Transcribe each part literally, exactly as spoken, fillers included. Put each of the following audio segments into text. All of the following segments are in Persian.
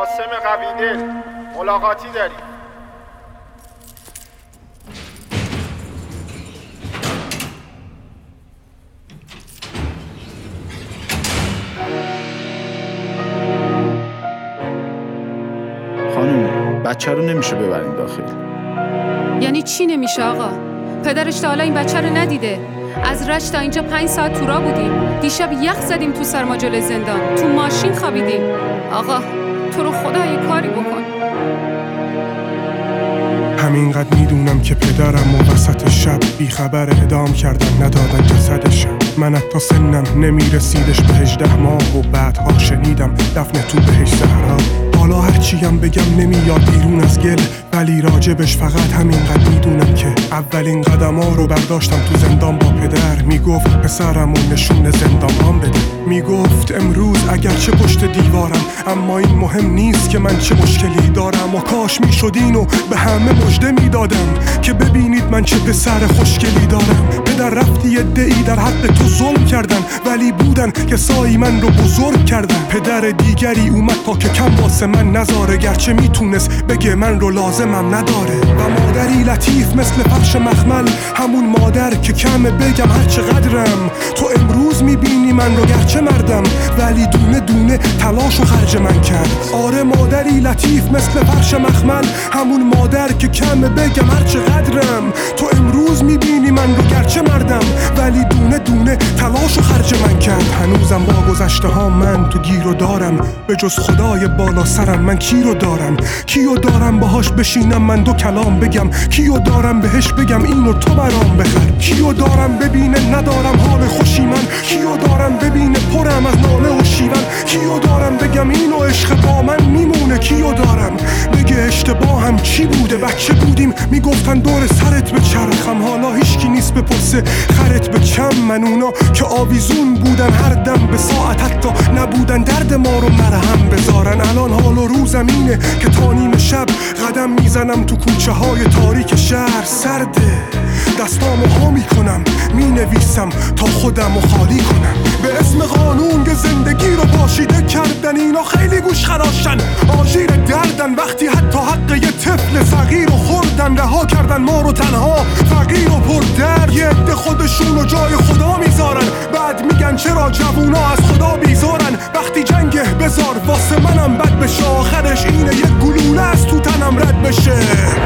قاسم قویدل ملاقاتی داریم. خانم بچه رو نمیشه ببرین داخل. یعنی چی نمیشه آقا؟ پدرش تا حالا این بچه رو ندیده. از رشت تا اینجا پنج ساعت تو راه بودیم. دیشب یخ زدیم تو سرما جلوی زندان. تو ماشین خوابیدیم. آقا تو رو خدا یه کاری بکن. همینقدر میدونم که پدرم و وسط شب بیخبر اعدام کردن ندادن جسدش. من حتی سنم نمیرسیدش به هجده ماه و بعدها شنیدم دفن تو بهش زهرا. حالا هرچیم بگم نمیاد بیرون از گل، ولی راجبش فقط همینقدر میدونم که اولین قدم ها رو برداشتم تو زندان با پدر. میگفت پسرم و نشون زندان هم بده. میگفت امروز اگرچه پشت دیوارم، اما این مهم نیست که من چه مشکلی دارم. و کاش میشد اینو به همه مژده میدادم که ببینید من چه پسر خوشگلی دارم. پدر رفتی عده‌ای در حق تو ظلم کردن، ولی بودن که سایی من رو بزرگ کردن. پدر دیگری اومد تا که کم واسه من نذاره، گرچه میتونست بگه من رو لازمم نداره. و مادری لطیف مثل فرش مخمل، همون مادر که کمه بگم هر چقدرم. تو امروز میبینی من رو گرچه مردم، ولی دونه دونه تلاش و خرج من کرد. آره مادری لطیف مثل فرش مخمل، همون مادر که کمه بگم هر چقدرم. تو امروز میبینی من رو گرچه مردم، ولی دونه دونه تلاش و خرج من کرد. هنوزم با گذشته ها من تو گیر و دارم، به جز خدای بالا سرم من کی رو دارم؟ کیو دارم باهاش بشینم من دو کلام بگم؟ کیو دارم بهش بگم اینو تو برام بخر؟ کیو دارم ببینه ندارم حال خوشی من؟ کیو دارم ببینه پرم از ناله و شیون؟ کیو دارم بگم اینو عشق با من میمونه؟ کیو دارم بگه اشتباهم چی بوده؟ بچه بودیم میگفتن دور سرت به چرخم، حالا هیچکی نیست بپرسه خرت به چم. من اونا که آویزون بودن هر دم به ساعت، حتی نبودن درد ما رو مرهم بذارن. الان حال و روزم اینه که تا نیم شب قدم میزنم تو کوچه های تاریک شهر. سرده دستامو ها میکنم، مینویسم تا خودمو خالی کنم. به اسم قانون که زندگی رو پاشیده کردن، اینا خیلی گوش خراشن، آژیر دردن. وقتی حتی حق یه طفل صغیر رو خوردن، رها کردن ما رو تنها فقیر و پر درد. یه عده خودشون رو جای خدا میذارن، بعد میگن چرا جوونا از خدا بیزارن. وقتی جنگه بذار واسه منم بد بشه، آخرش اینه یه گلوله از تو تنم رد بشه.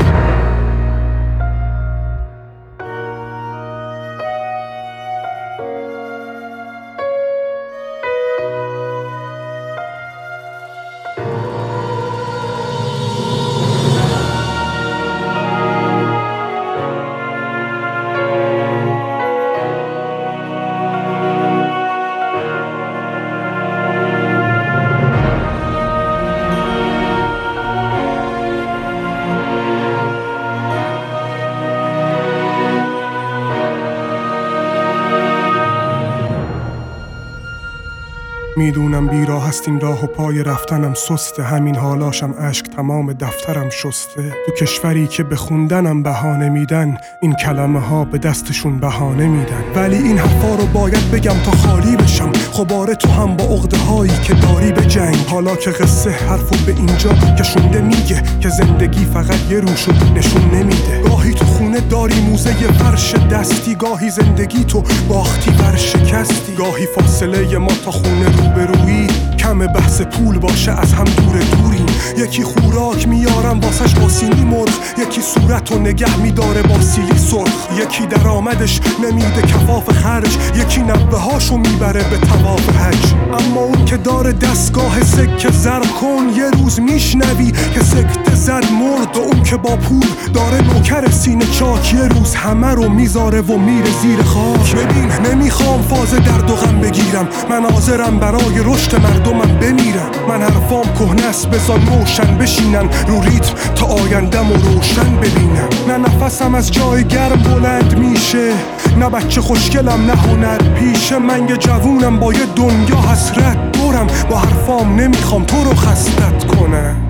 میدونم بیراه هست این راه و پای رفتنم سسته، همین حالاشم اشک تمام دفترم شسته. تو کشوری که به خوندنم بهانه میدن، این کلمه ها به دستشون بهانه میدن. ولی این حرفا رو باید بگم تا خالی بشم. خباره تو هم با عقده هایی که داری به جنگ. حالا که قصه حرفو به اینجا کشونده، میگه که زندگی فقط یه روشو نشون نمیده. گاهی تو خونه داری موزه فرش دستی، گاهی زندگی تو باختی بر شکستی. گاهی فاصله ما تا خونه رو برویی کم بحث پول باشه از هم دور دوریم. یکی خوراک میارم واسش با سینی مرغ، یکی صورت و نگه میداره با سیلی سرخ. یکی درآمدش نمیده کفاف خرج، یکی نبه هاشو میبره به طواف حج. اما اون که داره دستگاه سکه زر کن، یه روز میشنوی که سکته زد مرد. و اون که با پول داره نوکر سینه چاک، یه روز همه رو میذاره و میره زیر خاک. ببین نمیخوام فاز درد و غم بگیرم، من حاضرم برای رشد مردمم بمیرم. من حرفام کهنه است بذار نوشن بشینن رو ریتم تا آیندم و روشن ببینم. نه نفسم از جای گرم بلند میشه، نه بچه خوشگلم نه هنر پیشه. من یه جوونم با یه دنیا حسرت دورم، با حرفام نمیخوام تو رو خستت کنم.